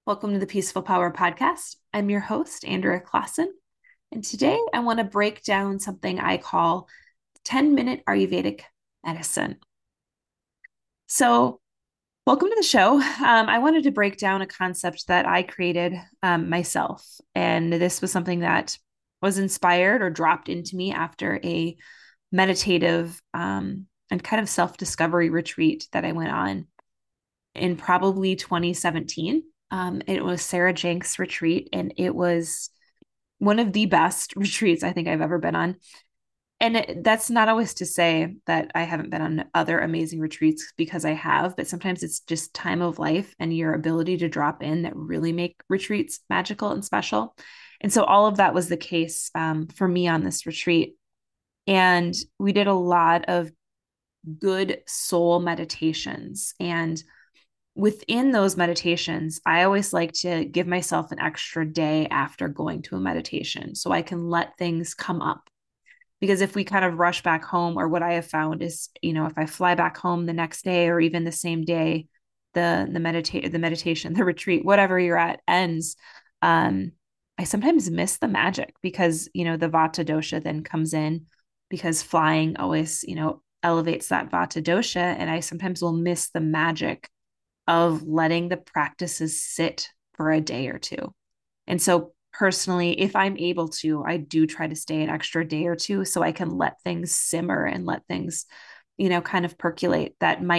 Welcome to the Peaceful Power Podcast. I'm your host, Andrea Clausen, and today I want to break down something I call 10-minute Ayurvedic medicine. So, welcome to the show. I wanted to break down a concept that I created myself, and this was something that was inspired or dropped into me after a meditative and kind of self-discovery retreat that I went on in probably 2017. It was Sarah Jenks retreat, and it was one of the best retreats I think I've ever been on. And that's not always to say that I haven't been on other amazing retreats, because I have, but sometimes it's just time of life and your ability to drop in that really make retreats magical and special. And so all of that was the case for me on this retreat. And we did a lot of good soul meditations. And within those meditations, I always like to give myself an extra day after going to a meditation so I can let things come up. Because if we kind of rush back home, or what I have found is, if I fly back home the next day or even the same day, the meditation, the retreat, whatever you're at ends, um, I sometimes miss the magic because, the Vata dosha then comes in, because flying always, elevates that Vata dosha. And I sometimes will miss the magic of letting the practices sit for a day or two. And so personally, if I'm able to, I do try to stay an extra day or two so I can let things simmer and let things, kind of percolate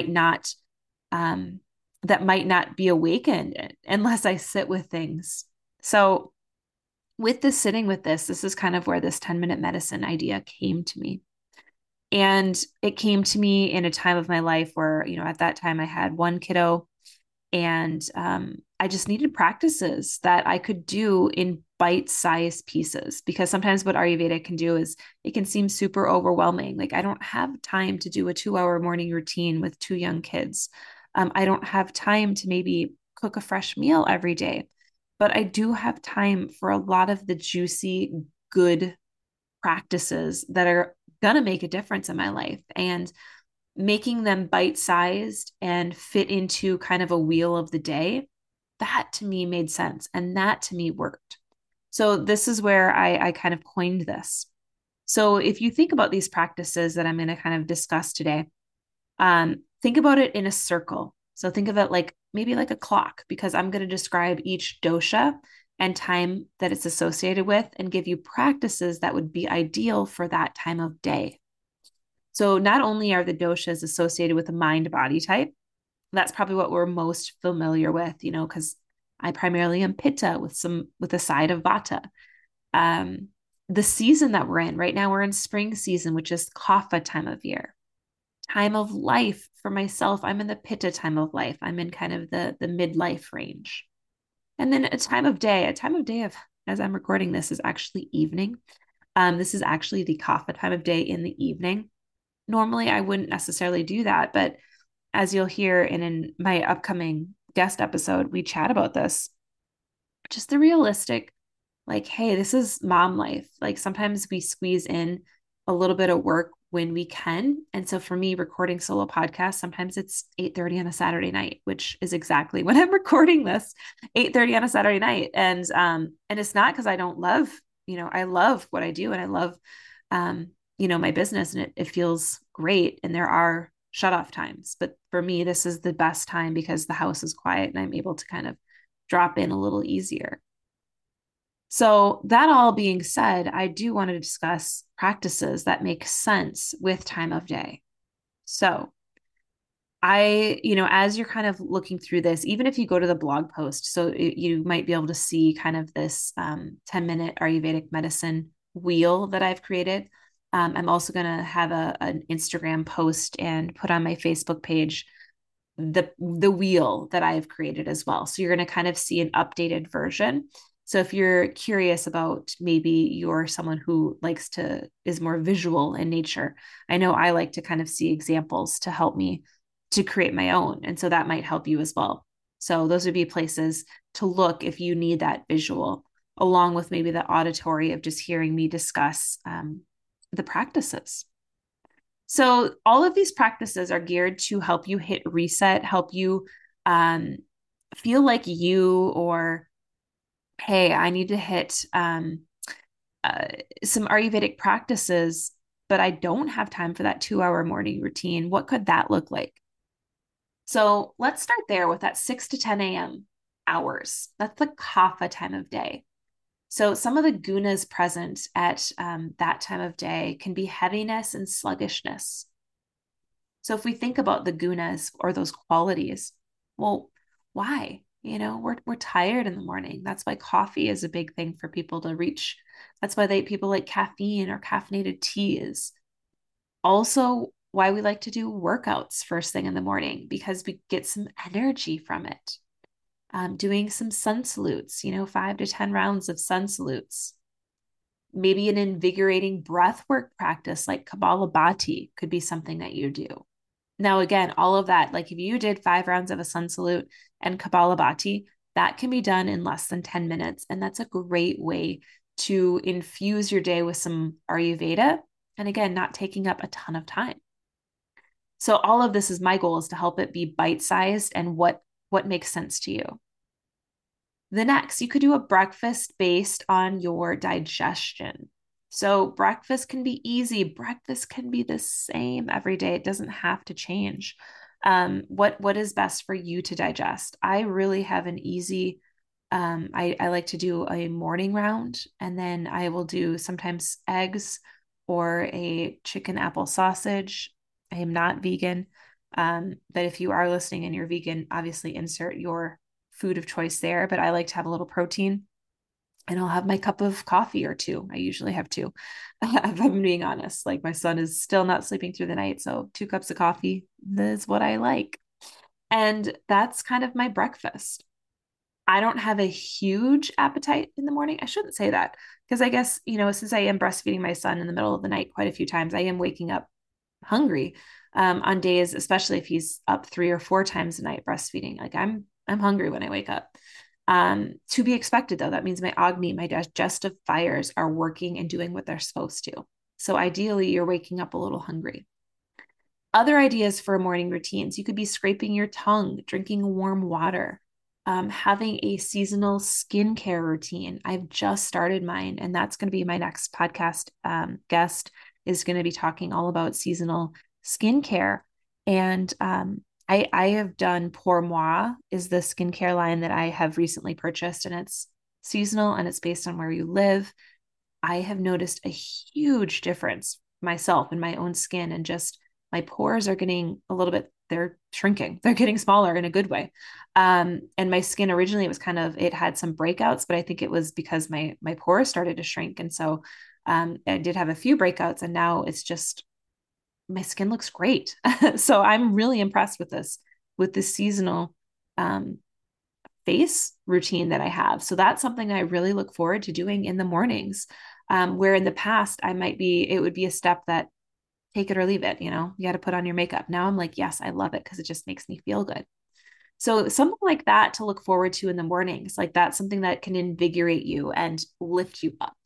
um that might not be awakened unless I sit with things. So with this sitting with this is kind of where this 10-minute medicine idea came to me. And it came to me in a time of my life where, at that time I had one kiddo, and I just needed practices that I could do in bite-sized pieces, because sometimes what Ayurveda can do is it can seem super overwhelming. Like, I don't have time to do a 2-hour morning routine with two young kids. I don't have time to maybe cook a fresh meal every day, but I do have time for a lot of the juicy, good practices that are going to make a difference in my life. And making them bite sized and fit into kind of a wheel of the day, that to me made sense. And that to me worked. So this is where I kind of coined this. So if you think about these practices that I'm going to kind of discuss today, think about it in a circle. So think of it like maybe like a clock, because I'm going to describe each dosha and time that it's associated with and give you practices that would be ideal for that time of day. So not only are the doshas associated with the mind body type, that's probably what we're most familiar with, because I primarily am pitta with a side of vata. Um, the season that we're in right now, we're in spring season, which is kapha time of year. Time of life for myself, I'm in the pitta time of life. I'm in kind of the midlife range. And then a time of day of, as I'm recording this, is actually evening. This is actually the kapha time of day in the evening. Normally, I wouldn't necessarily do that, but as you'll hear in my upcoming guest episode, we chat about this. Just the realistic, like, hey, this is mom life. Like, sometimes we squeeze in a little bit of work when we can. And so for me, recording solo podcasts, sometimes it's 8:30 on a Saturday night, which is exactly when I'm recording this, 8:30 on a Saturday night. And it's not because I don't love, I love what I do, and I love my business, and it feels great. And there are shut off times. But for me, this is the best time because the house is quiet and I'm able to kind of drop in a little easier. So, that all being said, I do want to discuss practices that make sense with time of day. So, as you're kind of looking through this, even if you go to the blog post, so you might be able to see kind of this 10-minute Ayurvedic medicine wheel that I've created. I'm also going to have an Instagram post and put on my Facebook page the wheel that I have created as well. So you're going to kind of see an updated version. So if you're curious about, maybe you're someone who is more visual in nature, I know I like to kind of see examples to help me to create my own. And so that might help you as well. So those would be places to look if you need that visual, along with maybe the auditory of just hearing me discuss the practices. So all of these practices are geared to help you hit reset, help you um, feel like you, or hey, I need to hit uh, some Ayurvedic practices, but I don't have time for that 2 hour morning routine, what could that look like? So let's start there with that 6 to 10 a.m. hours. That's the kapha time of day. So some of the gunas present at that time of day can be heaviness and sluggishness. So if we think about the gunas or those qualities, well, why? We're tired in the morning. That's why coffee is a big thing for people to reach. That's why people like caffeine or caffeinated teas. Also, why we like to do workouts first thing in the morning because we get some energy from it. Doing some sun salutes, 5 to 10 rounds of sun salutes. Maybe an invigorating breath work practice like Kapalabhati could be something that you do. Now, again, all of that, like if you did 5 rounds of a sun salute and Kapalabhati, that can be done in less than 10 minutes. And that's a great way to infuse your day with some Ayurveda. And again, not taking up a ton of time. So all of this is my goal is to help it be bite-sized and what makes sense to you. The next, you could do a breakfast based on your digestion. So breakfast can be easy. Breakfast can be the same every day. It doesn't have to change. What is best for you to digest? I really have an easy. I like to do a morning round, and then I will do sometimes eggs or a chicken apple sausage. I am not vegan, but if you are listening and you're vegan, obviously insert your food of choice there, but I like to have a little protein and I'll have my cup of coffee or two. I usually have two, if I'm being honest. Like my son is still not sleeping through the night. So 2 cups of coffee is what I like. And that's kind of my breakfast. I don't have a huge appetite in the morning. I shouldn't say that because I guess, since I am breastfeeding my son in the middle of the night quite a few times, I am waking up hungry on days, especially if he's up 3 or 4 times a night breastfeeding. Like I'm hungry when I wake up. To be expected though, that means my Agni, my digestive fires are working and doing what they're supposed to. So ideally, you're waking up a little hungry. Other ideas for morning routines, you could be scraping your tongue, drinking warm water, having a seasonal skincare routine. I've just started mine, and that's going to be my next podcast guest is going to be talking all about seasonal skincare. And I have done Pour Moi is the skincare line that I have recently purchased, and it's seasonal and it's based on where you live. I have noticed a huge difference myself in my own skin, and just my pores are getting a little bit, they're shrinking. They're getting smaller in a good way. And my skin originally, it was kind of, it had some breakouts, but I think it was because my pores started to shrink. And so I did have a few breakouts, and now it's just my skin looks great. So I'm really impressed with this seasonal um, face routine that I have. So that's something I really look forward to doing in the mornings. Where in the past it would be a step that take it or leave it, you got to put on your makeup. Now I'm like, yes, I love it because it just makes me feel good. So something like that to look forward to in the mornings, like that's something that can invigorate you and lift you up.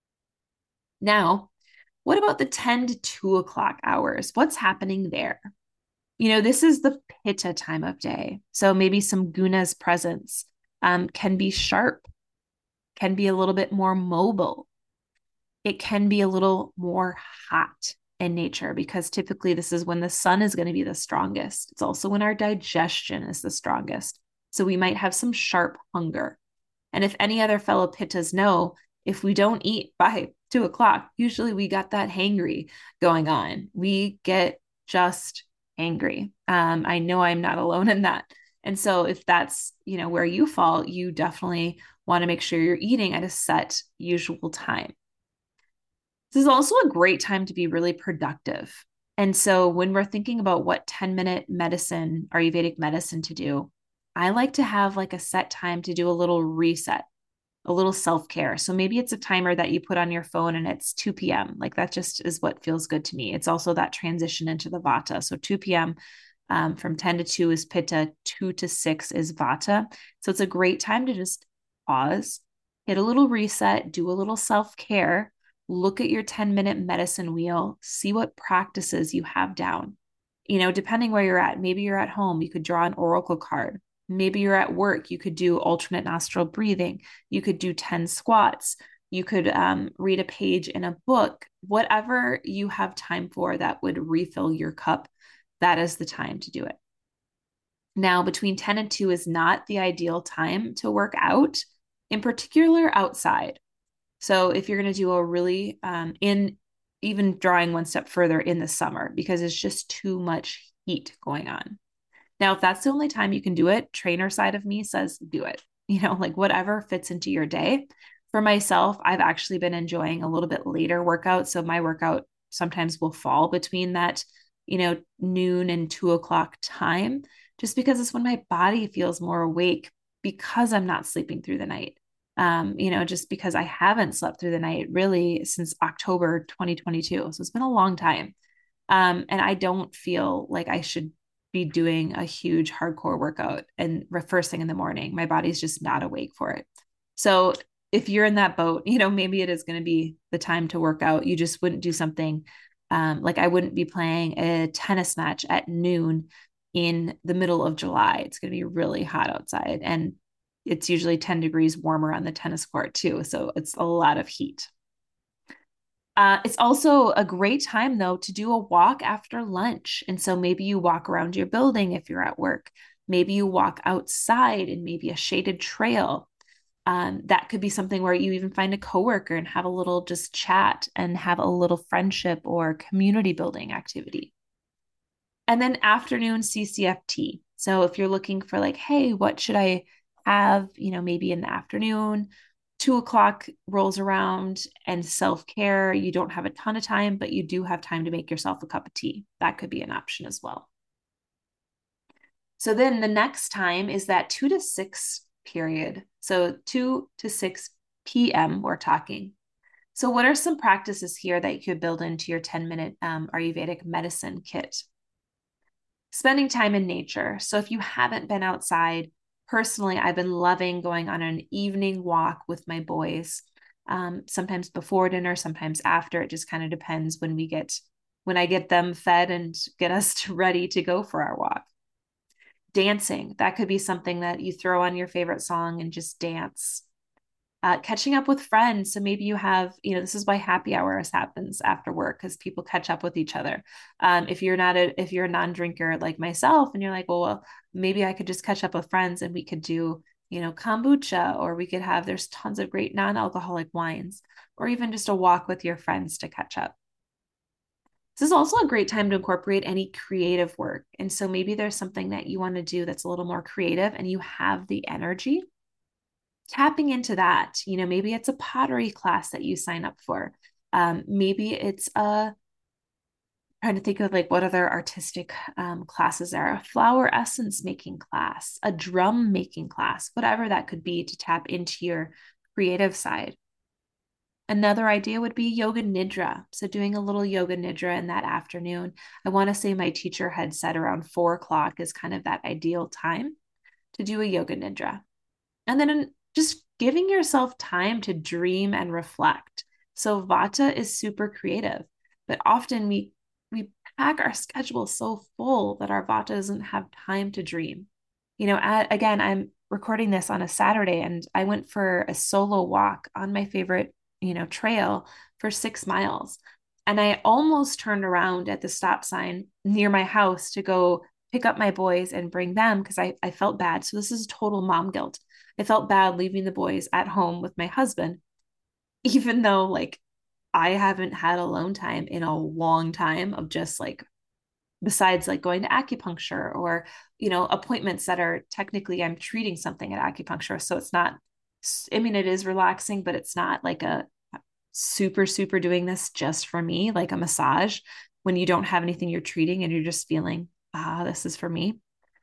Now, what about the 10 to 2 o'clock hours? What's happening there? This is the pitta time of day. So maybe some gunas presence can be sharp, can be a little bit more mobile. It can be a little more hot in nature because typically this is when the sun is going to be the strongest. It's also when our digestion is the strongest. So we might have some sharp hunger. And if any other fellow pittas know, if we don't eat by 2 o'clock, usually we got that hangry going on. We get just angry. I know I'm not alone in that. And so if that's, where you fall, you definitely want to make sure you're eating at a set usual time. This is also a great time to be really productive. And so when we're thinking about what 10-minute medicine, Ayurvedic medicine to do, I like to have like a set time to do a little reset, a little self-care. So maybe it's a timer that you put on your phone and it's 2 p.m. Like that just is what feels good to me. It's also that transition into the Vata. So 2 p.m. From 10 to 2 is Pitta, 2 to 6 is Vata. So it's a great time to just pause, hit a little reset, do a little self-care, look at your 10-minute medicine wheel, see what practices you have down. Depending where you're at, maybe you're at home, you could draw an oracle card. Maybe you're at work, you could do alternate nostril breathing, you could do 10 squats, you could read a page in a book, whatever you have time for that would refill your cup, that is the time to do it. Now, between 10 and 2 is not the ideal time to work out, in particular outside. So if you're going to do a really in even drawing one step further in the summer because it's just too much heat going on. Now, if that's the only time you can do it, trainer side of me says do it. Like whatever fits into your day. For myself, I've actually been enjoying a little bit later workout. So my workout sometimes will fall between that, noon and 2 o'clock time, just because it's when my body feels more awake because I'm not sleeping through the night. Just because I haven't slept through the night really since October 2022. So it's been a long time. And I don't feel like I should be doing a huge hardcore workout and first thing in the morning. My body's just not awake for it. So if you're in that boat, maybe it is going to be the time to work out. You just wouldn't do something like I wouldn't be playing a tennis match at noon in the middle of July. It's going to be really hot outside. And it's usually 10 degrees warmer on the tennis court too. So it's a lot of heat. It's also a great time, though, to do a walk after lunch. And so maybe you walk around your building if you're at work. Maybe you walk outside and maybe a shaded trail. That could be something where you even find a coworker and have a little just chat and have a little friendship or community building activity. And then afternoon CCFT. So if you're looking for like, hey, what should I have, maybe in the afternoon, 2 o'clock rolls around and self-care, you don't have a ton of time, but you do have time to make yourself a cup of tea. That could be an option as well. So then the next time is that 2 to 6 period. So 2 to 6 p.m. we're talking. So what are some practices here that you could build into your 10-minute Ayurvedic medicine kit? Spending time in nature. So if you haven't been outside, personally, I've been loving going on an evening walk with my boys. Sometimes before dinner, sometimes after. It just kind of depends when I get them fed and get us ready to go for our walk. Dancing, that could be something that you throw on your favorite song and just dance. Catching up with friends. So maybe you have, this is why happy hours happens after work because people catch up with each other. If you're a non-drinker like myself and you're like, well, maybe I could just catch up with friends and we could do, kombucha, or we could have, there's tons of great non-alcoholic wines, or even just a walk with your friends to catch up. This is also a great time to incorporate any creative work. And so maybe there's something that you want to do that's a little more creative and you have the energy, tapping into that. Maybe it's a pottery class that you sign up for. Maybe it's trying to think of like what other artistic classes there are. A flower essence making class, a drum making class, whatever that could be to tap into your creative side. Another idea would be yoga nidra. So doing a little yoga nidra in that afternoon. I want to say my teacher had said around 4 o'clock is kind of that ideal time to do a yoga nidra. And then just giving yourself time to dream and reflect. So Vata is super creative, but often we pack our schedule so full that our Vata doesn't have time to dream. Again, I'm recording this on a Saturday and I went for a solo walk on my favorite, trail for 6 miles. And I almost turned around at the stop sign near my house to go pick up my boys and bring them because I felt bad. So this is total mom guilt. I felt bad leaving the boys at home with my husband, even though like I haven't had alone time in a long time of just like, besides like going to acupuncture or, appointments that are technically I'm treating something at acupuncture. So it's not, I mean, it is relaxing, but it's not like a super, super doing this just for me, like a massage when you don't have anything you're treating and you're just feeling, this is for me.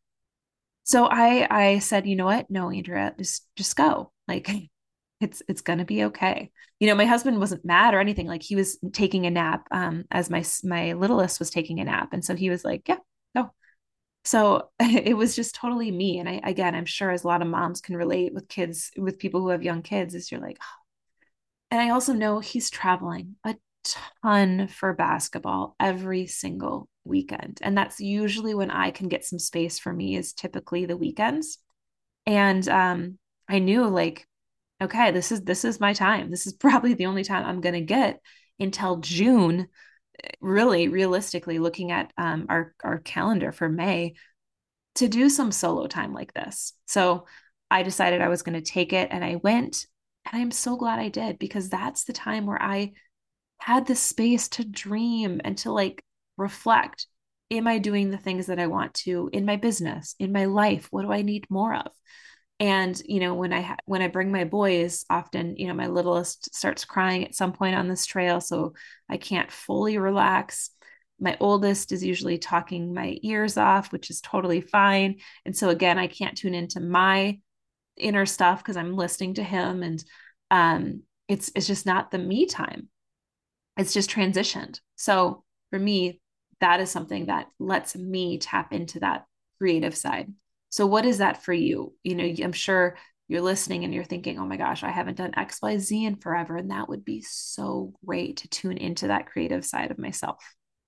So I said, you know what? No, Andrea, just go. Like it's gonna be okay. My husband wasn't mad or anything. Like he was taking a nap as my littlest was taking a nap. And so he was like, yeah, no. So it was just totally me. And I'm sure as a lot of moms can relate with kids, with people who have young kids, is you're like, oh. And I also know he's traveling a ton for basketball every single weekend. And that's usually when I can get some space for me is typically the weekends. And I knew like, okay, this is my time. This is probably the only time I'm going to get until June, really realistically looking at our calendar for May to do some solo time like this. So I decided I was going to take it and I went, and I'm so glad I did because that's the time where I had the space to dream and to like reflect. Am I doing the things that I want to in my business, in my life? What do I need more of? And when I bring my boys, often my littlest starts crying at some point on this trail, so I can't fully relax. My oldest is usually talking my ears off, which is totally fine. And so again, I can't tune into my inner stuff because I'm listening to him, and it's just not the me time. It's just transitioned. So for me, that is something that lets me tap into that creative side. So what is that for you? I'm sure you're listening and you're thinking, oh my gosh, I haven't done XYZ in forever. And that would be so great to tune into that creative side of myself.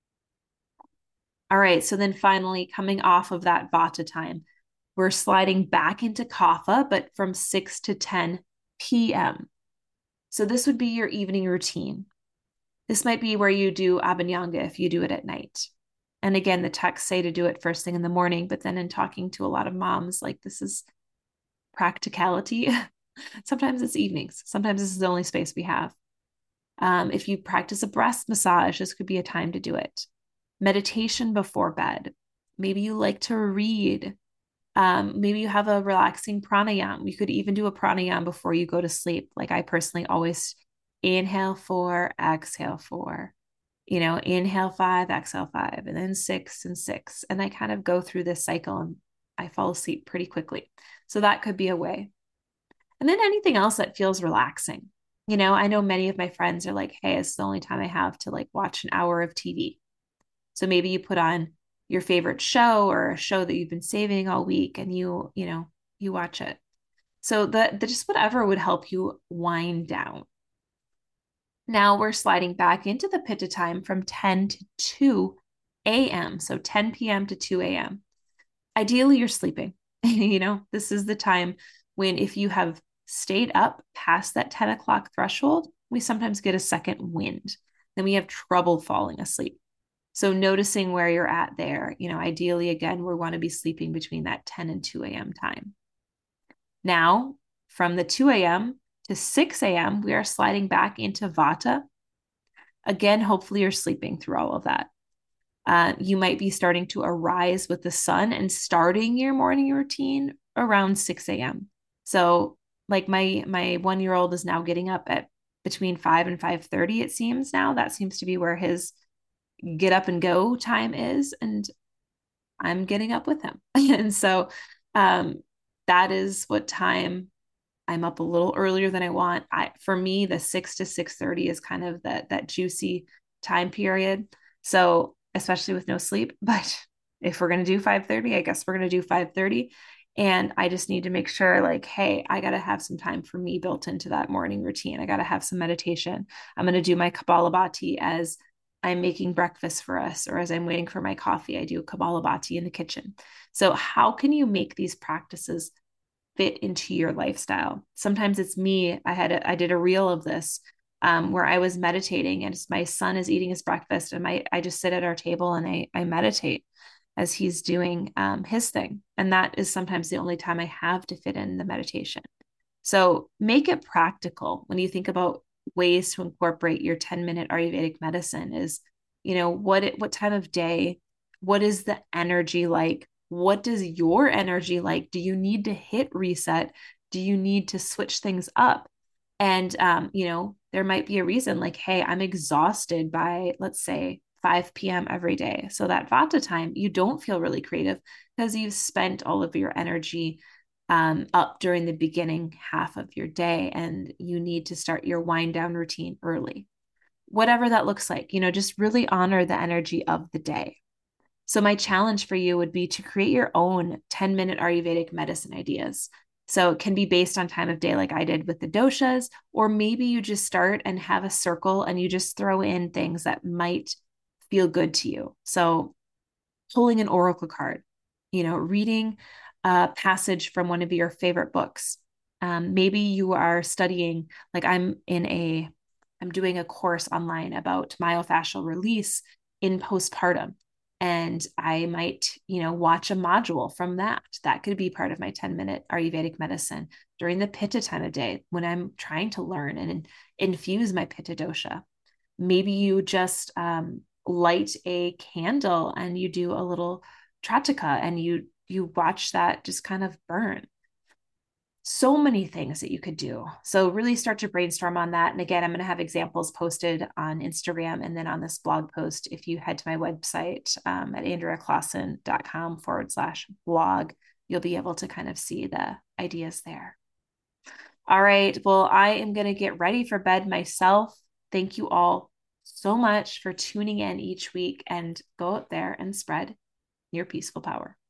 All right. So then finally, coming off of that Vata time, we're sliding back into Kapha, but from 6 to 10 p.m. So this would be your evening routine. This might be where you do Abhyanga if you do it at night. And again, the texts say to do it first thing in the morning, but then in talking to a lot of moms, like this is practicality. Sometimes it's evenings. Sometimes this is the only space we have. If you practice a breast massage, this could be a time to do it. Meditation before bed. Maybe you like to read. Maybe you have a relaxing pranayama. You could even do a pranayama before you go to sleep. Like I personally always inhale 4, exhale 4, inhale 5, exhale 5, and then 6 and 6. And I kind of go through this cycle and I fall asleep pretty quickly. So that could be a way. And then anything else that feels relaxing. I know many of my friends are like, hey, it's the only time I have to like watch an hour of TV. So maybe you put on your favorite show or a show that you've been saving all week and you watch it. So the just whatever would help you wind down. Now we're sliding back into the pitta time from 10 to 2 a.m. So 10 p.m. to 2 a.m. Ideally, you're sleeping. This is the time when if you have stayed up past that 10 o'clock threshold, we sometimes get a second wind. Then we have trouble falling asleep. So noticing where you're at there, ideally, again, we want to be sleeping between that 10 and 2 a.m. time. Now, from the 2 a.m. to 6 a.m., we are sliding back into Vata. Again, hopefully you're sleeping through all of that. You might be starting to arise with the sun and starting your morning routine around 6 a.m. So like my 1-year-old is now getting up at between 5 and 5:30, it seems now. That seems to be where his get up and go time is. And I'm getting up with him. And so um, that is what time I'm up a little earlier than I want. For me, the 6 to 6:30 is kind of that juicy time period. So especially with no sleep, but if we're gonna do 5:30, I guess we're gonna do 5:30. And I just need to make sure, like, hey, I gotta have some time for me built into that morning routine. I gotta have some meditation. I'm gonna do my Kapalabhati as I'm making breakfast for us, or as I'm waiting for my coffee, I do Kapalabhati in the kitchen. So how can you make these practices fit into your lifestyle? Sometimes it's me. I did a reel of this where I was meditating, and my son is eating his breakfast, and I just sit at our table and I meditate as he's doing his thing. And that is sometimes the only time I have to fit in the meditation. So make it practical when you think about ways to incorporate your 10-minute Ayurvedic medicine is, what time of day, what is the energy like? What does your energy like? Do you need to hit reset? Do you need to switch things up? And there might be a reason like, hey, I'm exhausted by, let's say, 5 p.m. every day. So that Vata time, you don't feel really creative because you've spent all of your energy up during the beginning half of your day, and you need to start your wind down routine early. Whatever that looks like, just really honor the energy of the day. So, my challenge for you would be to create your own 10-minute Ayurvedic medicine ideas. So, it can be based on time of day, like I did with the doshas, or maybe you just start and have a circle and you just throw in things that might feel good to you. So, pulling an oracle card, reading a passage from one of your favorite books. Maybe you are studying, like I'm doing a course online about myofascial release in postpartum. And I might, watch a module from that. That could be part of my 10-minute Ayurvedic medicine during the pitta time of day when I'm trying to learn and infuse my pitta dosha. Maybe you just light a candle and you do a little tratika and you watch that just kind of burn. So many things that you could do. So really start to brainstorm on that. And again, I'm going to have examples posted on Instagram and then on this blog post. If you head to my website at andreaclausen.com/blog, you'll be able to kind of see the ideas there. All right. Well, I am going to get ready for bed myself. Thank you all so much for tuning in each week, and go out there and spread your peaceful power.